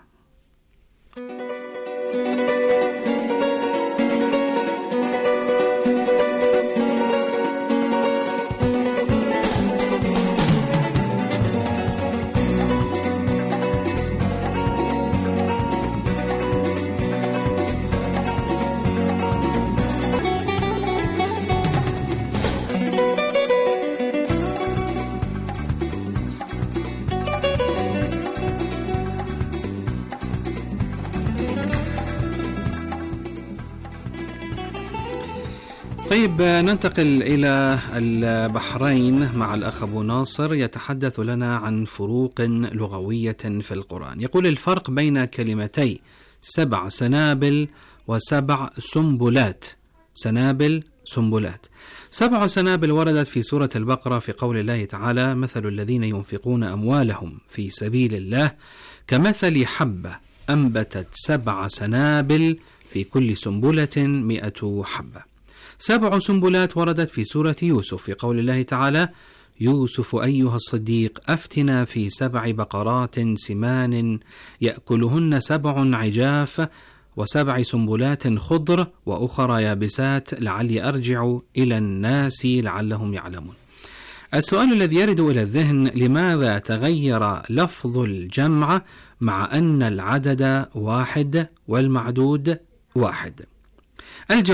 طيب، ننتقل إلى البحرين مع الأخ أبو ناصر، يتحدث لنا عن فروق لغوية في القرآن. يقول: الفرق بين كلمتي سبع سنابل وسبع سنبلات. سنابل، سنبلات. سبع سنابل وردت في سورة البقرة في قول الله تعالى: مثل الذين ينفقون أموالهم في سبيل الله كمثل حبة أنبتت سبع سنابل في كل سنبلة مئة حبة. سبع سنبلات وردت في سورة يوسف في قول الله تعالى: يوسف أيها الصديق أفتنا في سبع بقرات سمان يأكلهن سبع عجاف وسبع سنبلات خضر وأخرى يابسات لعلي أرجع إلى الناس لعلهم يعلمون. السؤال الذي يرد إلى الذهن: لماذا تغير لفظ الجمع مع أن العدد واحد والمعدود واحد؟ الجواب: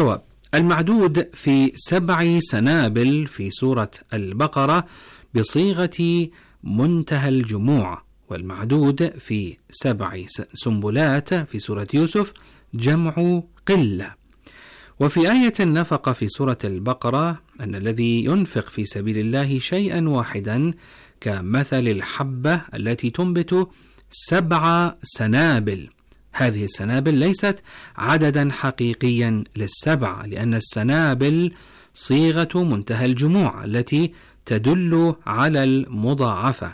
المعدود في سبع سنابل في سورة البقرة بصيغة منتهى الجموع، والمعدود في سبع سنبلات في سورة يوسف جمع قلة. وفي آية النفقة في سورة البقرة أن الذي ينفق في سبيل الله شيئا واحدا كمثل الحبة التي تنبت سبع سنابل. هذه السنابل ليست عددا حقيقيا للسبع، لأن السنابل صيغة منتهى الجموع التي تدل على المضاعفة.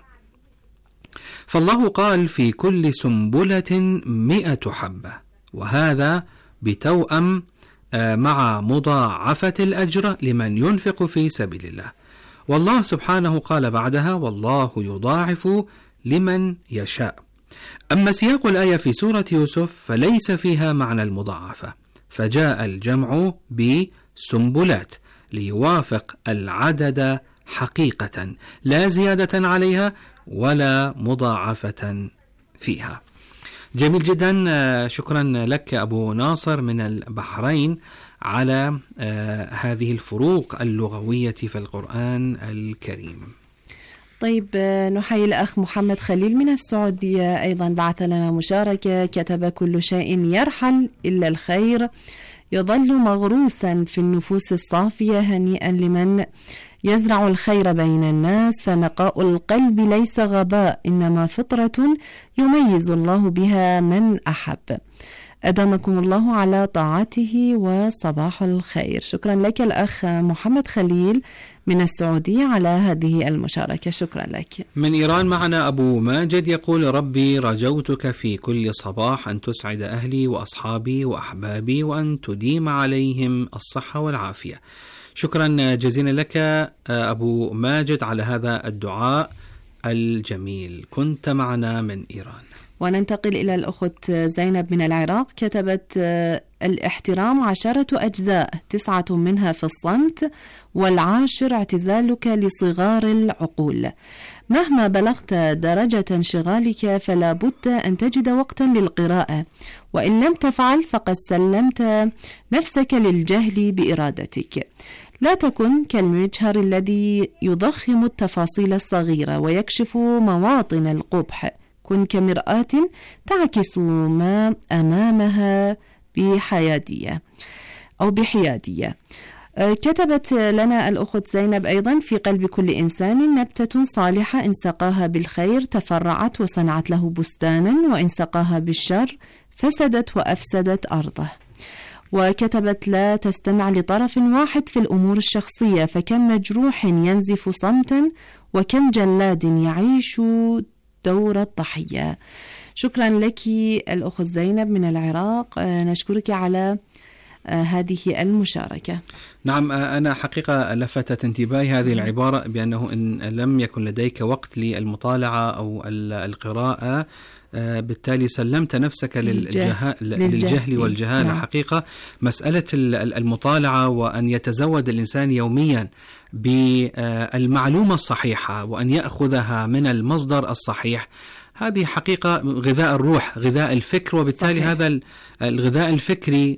فالله قال في كل سنبلة مئة حبة، وهذا بتوأم مع مضاعفة الأجر لمن ينفق في سبيل الله. والله سبحانه قال بعدها: والله يضاعف لمن يشاء. أما سياق الآية في سورة يوسف فليس فيها معنى المضاعفة، فجاء الجمع بسنبلات ليوافق العدد حقيقة، لا زيادة عليها ولا مضاعفة فيها. جميل جدا، شكرا لك أبو ناصر من البحرين على هذه الفروق اللغوية في القرآن الكريم. طيب، نحيي الأخ محمد خليل من السعودية، أيضا بعث لنا مشاركة، كتب: كل شيء يرحل إلا الخير يظل مغروسا في النفوس الصافية، هنيئا لمن يزرع الخير بين الناس، فنقاء القلب ليس غباء، إنما فطرة يميز الله بها من أحب. أدامكم الله على طاعته وصباح الخير. شكرا لك الأخ محمد خليل من السعودية على هذه المشاركة، شكرا لك. من إيران معنا أبو ماجد يقول: ربي رجوتك في كل صباح أن تسعد أهلي وأصحابي وأحبابي وأن تديم عليهم الصحة والعافية. شكرا جزيلا لك أبو ماجد على هذا الدعاء الجميل. كنت معنا من إيران. وننتقل إلى الأخت زينب من العراق، كتبت: الاحترام عشرة أجزاء، تسعة منها في الصمت، والعاشر اعتزالك لصغار العقول. مهما بلغت درجة انشغالك فلا بد أن تجد وقتا للقراءة، وإن لم تفعل فقد سلمت نفسك للجهل بإرادتك. لا تكن كالمجهر الذي يضخم التفاصيل الصغيرة ويكشف مواطن القبح، كن كمرآة تعكس ما أمامها بحيادية أو بحيادية. كتبت لنا الأخت زينب أيضا: في قلب كل إنسان نبتة صالحة، إن سقاها بالخير تفرعت وصنعت له بستانا، وإن سقاها بالشر فسدت وأفسدت أرضه. وكتبت: لا تستمع لطرف واحد في الأمور الشخصية، فكم مجروح ينزف صمتا، وكم جلاد يعيش دور الضحية. شكرا لك الأخت زينب من العراق، نشكرك على هذه المشاركة. نعم، أنا حقيقة لفتت انتباهي هذه العبارة بأنه إن لم يكن لديك وقت للمطالعة أو القراءة بالتالي سلمت نفسك للجه... للجهل والجهالة. نعم. حقيقة مسألة المطالعة وأن يتزود الإنسان يوميا بالمعلومة الصحيحة وأن يأخذها من المصدر الصحيح، هذه حقيقة غذاء الروح، غذاء الفكر، وبالتالي صحيح. هذا الغذاء الفكري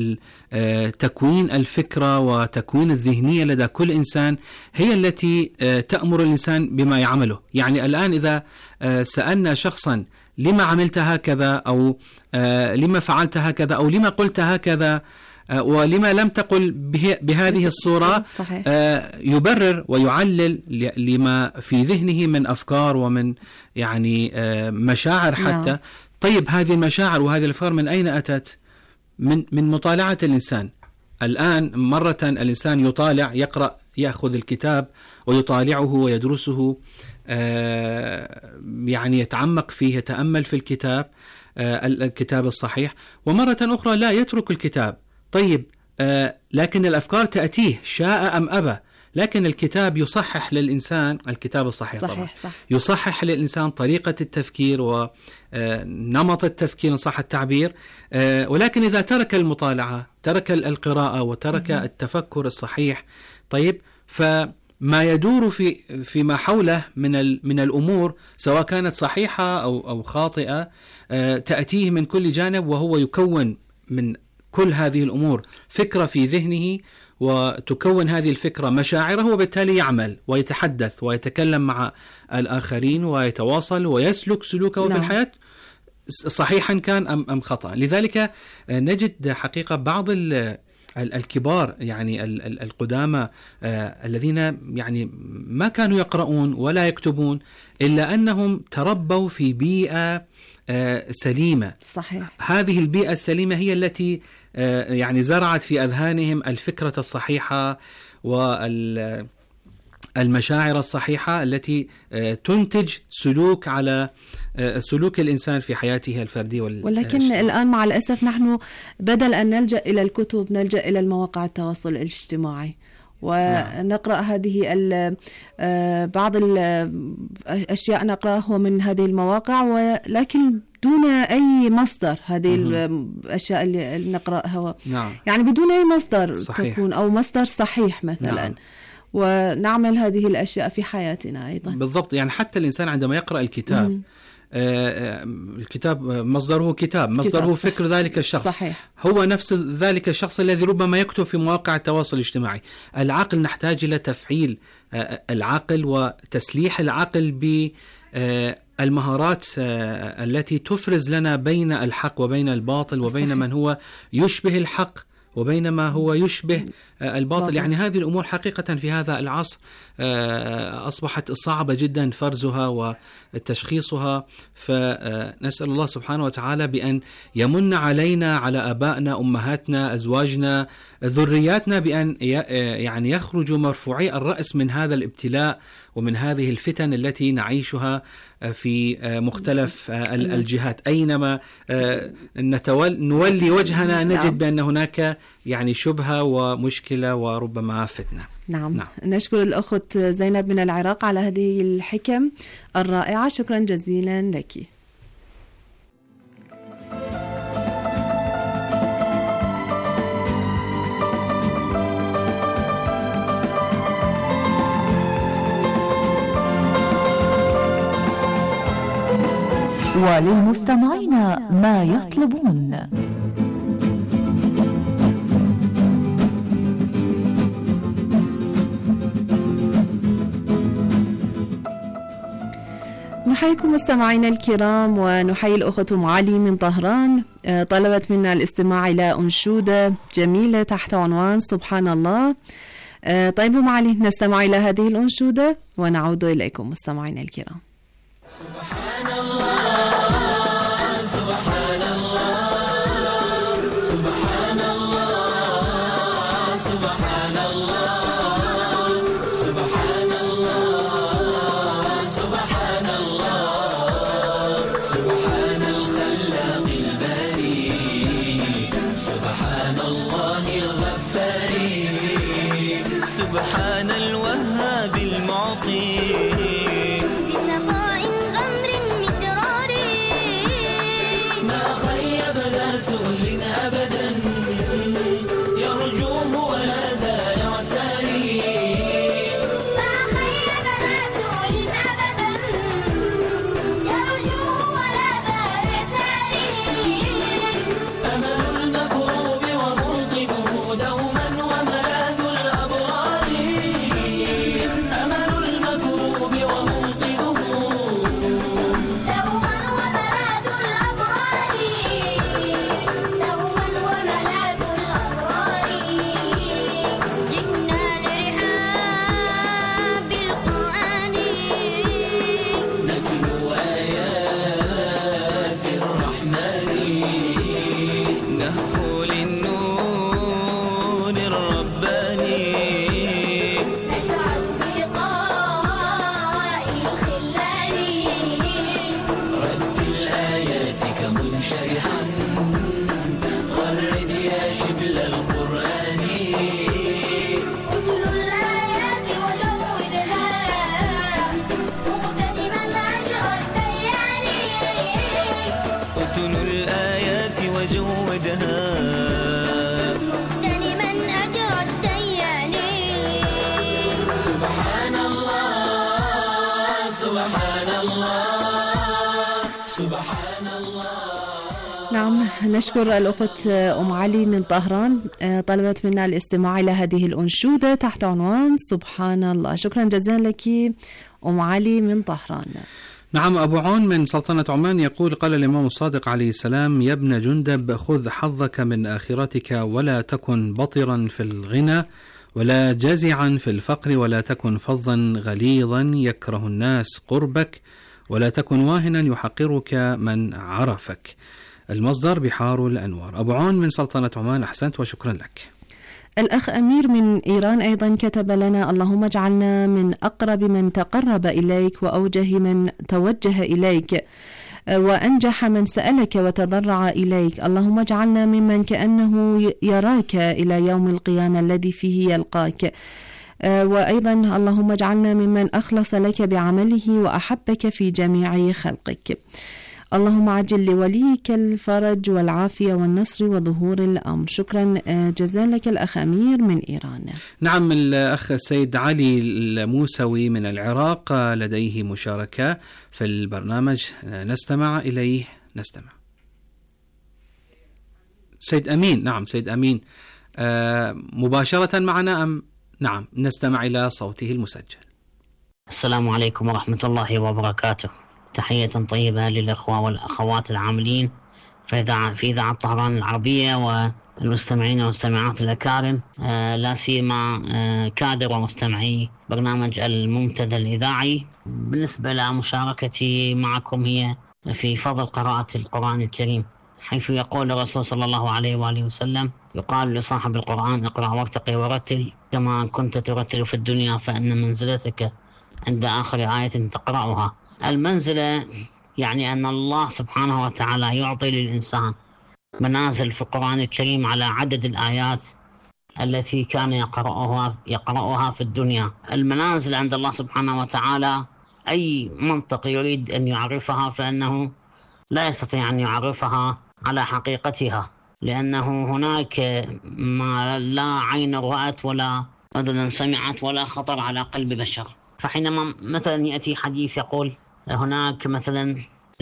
وتكوين الفكرة وتكوين الذهنية لدى كل إنسان هي التي تأمر الإنسان بما يعمله. يعني الآن إذا سألنا شخصا: لما عملت هكذا، أو لما فعلت هكذا، أو لما قلت هكذا، ولما لم تقل بهذه الصورة، يبرر ويعلل لما في ذهنه من أفكار ومن يعني مشاعر حتى. نعم. طيب، هذه المشاعر وهذه الأفكار من أين أتت؟ من من مطالعة الإنسان. الآن مرة الإنسان يطالع، يقرأ، يأخذ الكتاب ويطالعه ويدرسه، يعني يتعمق فيه، يتأمل في الكتاب، الكتاب الصحيح، ومرة أخرى لا يترك الكتاب. طيب، لكن الأفكار تأتيه شاء أم أبى، لكن الكتاب يصحح للإنسان، الكتاب الصحيح صحيح طبعا صح. يصحح للإنسان طريقة التفكير ونمط التفكير إن صح التعبير. ولكن إذا ترك المطالعة، ترك القراءة، وترك م- التفكر الصحيح، طيب، فما يدور في فيما حوله من من الأمور سواء كانت صحيحة أو أو خاطئة تأتيه من كل جانب، وهو يكون من كل هذه الأمور فكرة في ذهنه، وتكون هذه الفكرة مشاعره، وبالتالي يعمل ويتحدث ويتكلم مع الآخرين ويتواصل ويسلك سلوكه نعم. في الحياة صحيحا كان أم أم خطأ. لذلك نجد حقيقة بعض الكبار يعني القدامى الذين يعني ما كانوا يقرؤون ولا يكتبون، إلا أنهم تربوا في بيئة سليمة. صحيح. هذه البيئة السليمة هي التي يعني زرعت في أذهانهم الفكرة الصحيحة والمشاعر الصحيحة التي تنتج سلوك على سلوك الإنسان في حياته الفردية وال... ولكن الشيء. الآن مع الأسف نحن بدل أن نلجأ إلى الكتب نلجأ إلى المواقع التواصل الاجتماعي ونقرأ نعم. هذه بعض الأشياء نقرأها من هذه المواقع، ولكن دون أي مصدر. هذه الأشياء اللي نقرأها نعم. يعني بدون أي مصدر صحيح. تكون أو مصدر صحيح مثلا نعم. ونعمل هذه الأشياء في حياتنا أيضا. بالضبط. يعني حتى الإنسان عندما يقرأ الكتاب م- الكتاب مصدره كتاب مصدره كتاب فكر ذلك الشخص صحيح. هو نفس ذلك الشخص الذي ربما يكتب في مواقع التواصل الاجتماعي. العقل نحتاج إلى تفعيل العقل وتسليح العقل بالمهارات التي تفرز لنا بين الحق وبين الباطل وبين صحيح. من هو يشبه الحق وبينما هو يشبه الباطل باطل. يعني هذه الأمور حقيقة في هذا العصر أصبحت صعبة جدا فرزها وتشخيصها، فنسأل الله سبحانه وتعالى بأن يمن علينا على آبائنا أمهاتنا أزواجنا ذرياتنا بأن يعني يخرجوا مرفوعي الرأس من هذا الابتلاء ومن هذه الفتن التي نعيشها في مختلف الجهات. أينما نولي وجهنا نجد بأن هناك يعني شبهة ومشكلة وربما فتنة. نعم. نعم نشكر الأخت زينب من العراق على هذه الحكم الرائعة، شكرا جزيلا لك. وللمستمعين ما يطلبون. نحييكم مستمعينا الكرام، ونحيي الأخت أم علي من طهران، طلبت منا الاستماع إلى أنشودة جميلة تحت عنوان سبحان الله. طيب أم علي، نستمع إلى هذه الأنشودة ونعود إليكم مستمعينا الكرام. سبحان الله سبحان الله سبحان الله سبحان الله سبحان الله سبحان الله سبحان الخلاق الباري سبحان الله الغفار سبحان الوهاب المعطي نعم، نشكر الأخت أم علي من طهران، طلبت منا الاستماع إلى هذه الأنشودة تحت عنوان سبحان الله. شكرا جزيلا لك أم علي من طهران. نعم، أبو عون من سلطنة عمان يقول: قال الإمام الصادق عليه السلام: يا ابن جندب، خذ حظك من آخرتك، ولا تكن بطرا في الغنى ولا جزعا في الفقر، ولا تكن فظا غليظا يكره الناس قربك، ولا تكن واهنا يحقرك من عرفك. المصدر بحار الأنوار. أبو عون من سلطنة عمان، أحسنت وشكرا لك. الأخ أمير من إيران أيضا كتب لنا: اللهم اجعلنا من أقرب من تقرب إليك، وأوجه من توجه إليك، وأنجح من سألك وتضرع إليك. اللهم اجعلنا ممن كأنه يراك إلى يوم القيامة الذي فيه يلقاك. وأيضا اللهم اجعلنا ممن أخلص لك بعمله وأحبك في جميع خلقك. اللهم عجل لوليك الفرج والعافية والنصر وظهور الأمر. شكرا جزيلا لك الأخ أمير من إيران. نعم، الأخ السيد علي الموسوي من العراق لديه مشاركة في البرنامج، نستمع إليه. نستمع. سيد أمين. نعم سيد أمين، آه مباشرة معنا أم؟ نعم، نستمع إلى صوته المسجل. السلام عليكم ورحمة الله وبركاته. تحية طيبة للأخوة والأخوات العاملين في إذاعة في إذاعة طهران العربية والمستمعين والمستمعات الأكارم، آه لا سيما آه كادر ومستمعي برنامج المنتدى الإذاعي. بالنسبة لمشاركتي معكم هي في فضل قراءة القرآن الكريم، حيث يقول الرسول صلى الله عليه وآله وسلم: يقال لصاحب القرآن: اقرأ وارتقي ورتل كما كنت ترتل في الدنيا، فإن منزلتك عند آخر آية تقرأها. المنزلة يعني أن الله سبحانه وتعالى يعطي للإنسان منازل في القرآن الكريم على عدد الآيات التي كان يقرأها يقرأها في الدنيا. المنازل عند الله سبحانه وتعالى أي منطق يريد أن يعرفها فإنه لا يستطيع أن يعرفها على حقيقتها، لأنه هناك ما لا عين رأت ولا أذن سمعت ولا خطر على قلب بشر. فحينما مثلا يأتي حديث يقول هناك مثلا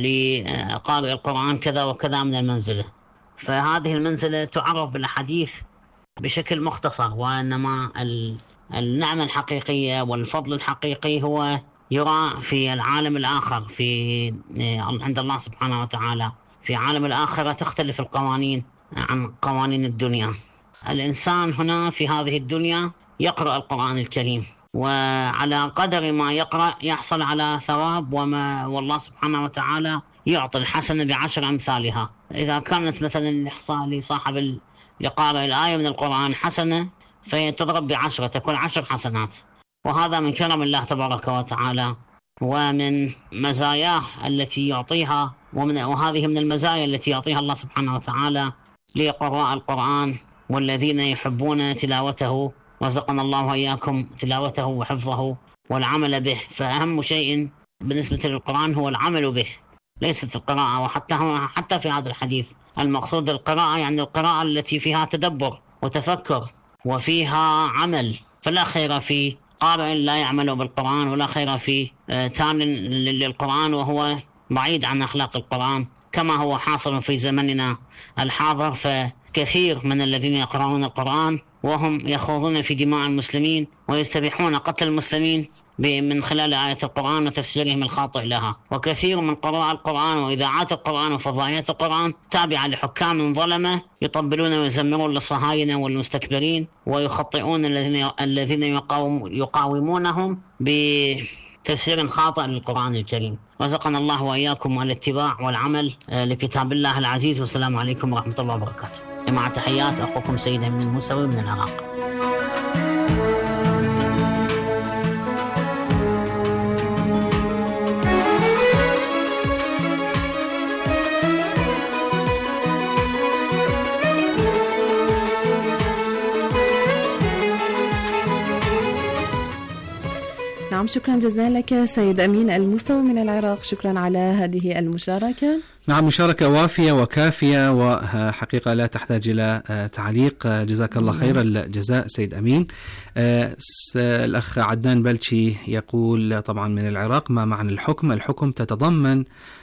لقارئ القرآن كذا وكذا من المنزلة، فهذه المنزلة تعرف بالحديث بشكل مختصر، وإنما النعمة الحقيقية والفضل الحقيقي هو يرى في العالم الآخر، في عند الله سبحانه وتعالى. في عالم الآخرة تختلف القوانين عن قوانين الدنيا. الإنسان هنا في هذه الدنيا يقرأ القرآن الكريم، وعلى قدر ما يقرأ يحصل على ثواب، وما والله سبحانه وتعالى يعطي الحسنة بعشر أمثالها. إذا كانت مثلا لصاحب لقارئ الآية من القرآن حسنة، فهي تضرب بعشرة، تكون عشر حسنات. وهذا من كرم الله تبارك وتعالى ومن مزاياه التي يعطيها، ومن وهذه من المزايا التي يعطيها الله سبحانه وتعالى لقراء القرآن والذين يحبون تلاوته. رزقنا الله وإياكم تلاوته وحفظه والعمل به. فأهم شيء بالنسبة للقرآن هو العمل به، ليست القراءة. وحتى حتى في هذا الحديث المقصود القراءة يعني القراءة التي فيها تدبر وتفكر وفيها عمل. فلا خير في قارئ لا يعمل بالقرآن، ولا خير في تام للقرآن وهو بعيد عن أخلاق القرآن، كما هو حاصل في زمننا الحاضر. فكثير من الذين يقرؤون القرآن وهم يخوضون في دماء المسلمين ويستبيحون قتل المسلمين من خلال آية القرآن وتفسيرهم الخاطئ لها. وكثير من قراء القرآن وإذاعات القرآن وفضائيات القرآن تابعة لحكام ظلمة يطبلون ويزمرون للصهاينة والمستكبرين، ويخطئون الذين الذين يقاوم يقاومونهم بتفسير خاطئ للقرآن الكريم. رزقنا الله وإياكم الاتباع والعمل لكتاب الله العزيز. والسلام عليكم ورحمة الله وبركاته. مع تحيات أخوكم سيد أمين الموسوي من العراق. نعم، شكرا جزيلا لك سيد أمين الموسوي من العراق. شكرا على هذه المشاركة. نعم، مشاركة وافية وكافية وحقيقة لا تحتاج إلى تعليق. جزاك الله خير الجزاء سيد أمين. الأخ عدنان بلشي يقول طبعا من العراق: ما معنى الحكم؟ الحكم تتضمن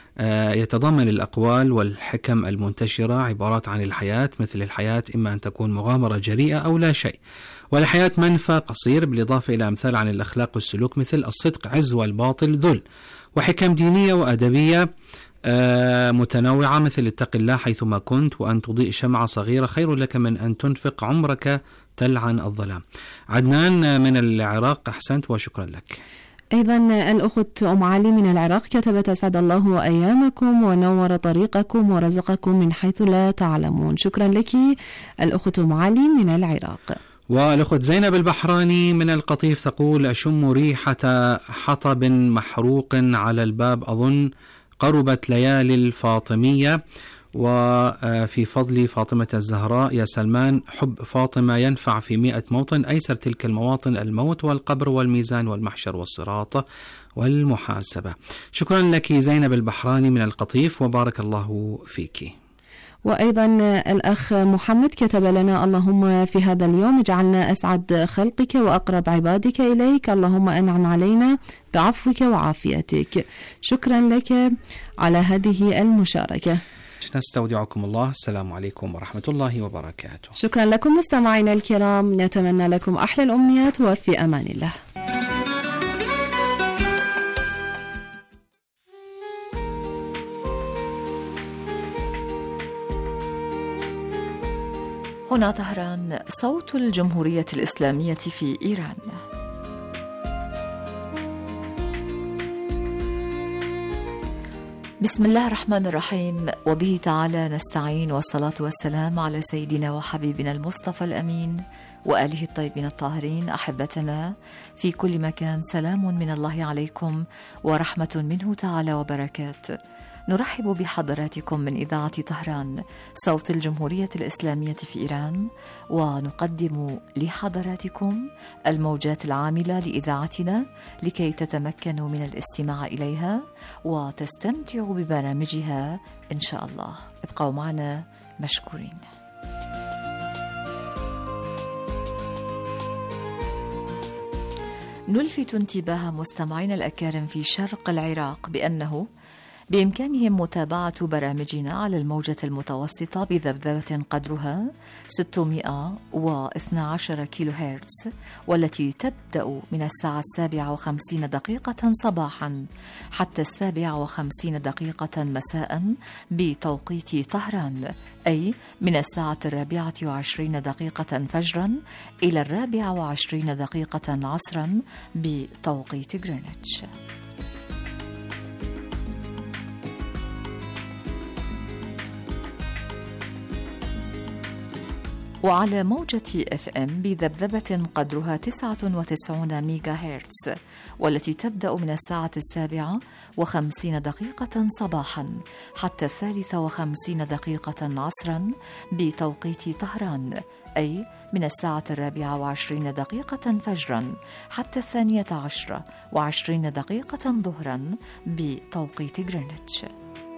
يتضمن الأقوال والحكم المنتشرة عبارات عن الحياة، مثل الحياة إما أن تكون مغامرة جريئة أو لا شيء، والحياة منفى قصير، بالإضافة إلى أمثال عن الأخلاق والسلوك مثل الصدق عز والباطل ذل، وحكم دينية وأدبية متنوعة مثل اتق الله حيثما كنت، وأن تضيء شمعة صغيرة خير لك من أن تنفق عمرك تلعن الظلام. عدنان من العراق، أحسنت وشكرا لك. أيضا الأخت أم علي من العراق كتبت: أسعد الله أيامكم ونور طريقكم ورزقكم من حيث لا تعلمون. شكرا لك الأخت أم علي من العراق. والأخت زينب البحراني من القطيف تقول: أشم ريحة حطب محروق على الباب، أظن قربت ليالي الفاطمية، وفي فضل فاطمة الزهراء يا سلمان، حب فاطمة ينفع في مئة موطن، أيسر تلك المواطن الموت والقبر والميزان والمحشر والصراط والمحاسبة. شكرا لك زينب البحراني من القطيف وبارك الله فيك. وأيضا الأخ محمد كتب لنا: اللهم في هذا اليوم اجعلنا أسعد خلقك وأقرب عبادك إليك، اللهم أنعم علينا بعفوك وعافيتك. شكرا لك على هذه المشاركة. نستودعكم الله، السلام عليكم ورحمة الله وبركاته. شكرا لكم مستمعينا الكرام، نتمنى لكم أحلى الأمنيات وفي أمان الله. هنا طهران، صوت الجمهورية الإسلامية في إيران. بسم الله الرحمن الرحيم، وبه تعالى نستعين، والصلاة والسلام على سيدنا وحبيبنا المصطفى الأمين وآله الطيبين الطاهرين. أحبتنا في كل مكان، سلام من الله عليكم ورحمة منه تعالى وبركاته. نرحب بحضراتكم من إذاعة طهران، صوت الجمهورية الإسلامية في إيران، ونقدم لحضراتكم الموجات العاملة لإذاعتنا لكي تتمكنوا من الاستماع إليها وتستمتعوا ببرامجها إن شاء الله. ابقوا معنا مشكورين. نلفت انتباه مستمعينا الأكارم في شرق العراق بأنه بإمكانهم متابعة برامجنا على الموجة المتوسطة بذبذبة قدرها ستمائة واثني عشر كيلو هرتز، والتي تبدأ من الساعة السابعة وخمسين دقيقة صباحا حتى السابعة وخمسين دقيقة مساء بتوقيت طهران، أي من الساعة الرابعة وعشرين دقيقة فجرا إلى الرابعة وعشرين دقيقة عصرا بتوقيت غرينتش. وعلى موجة اف ام بذبذبة قدرها تسعة وتسعين ميجا هرتز، والتي تبدأ من الساعة السابعة وخمسين دقيقة صباحا حتى الثالثة وخمسين دقيقة عصرا بتوقيت طهران، أي من الساعة الرابعة وعشرين دقيقة فجرا حتى الثانية عشرة وعشرين دقيقة ظهرا بتوقيت غرينتش.